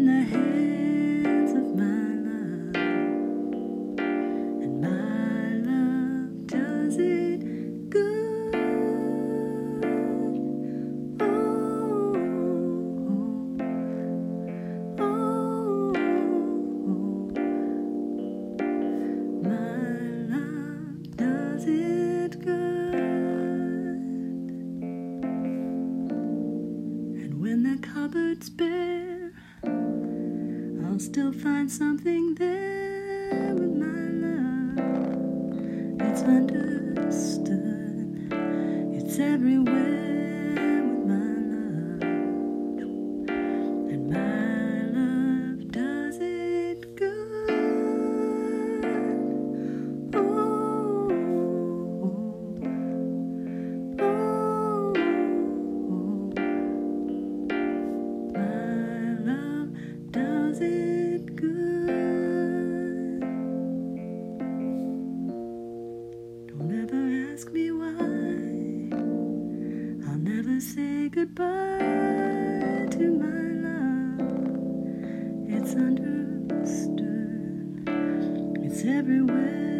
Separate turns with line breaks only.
in the hands of my love, and my love does it good. Oh, oh, my love does it good. And when the cupboard's bare, I'll still find something there with my love. It's understood, it's everywhere with my love, and my love does it good. Oh, oh, my love does it good. Don't ever ask me why. I'll never say goodbye to my love. It's understood, it's everywhere.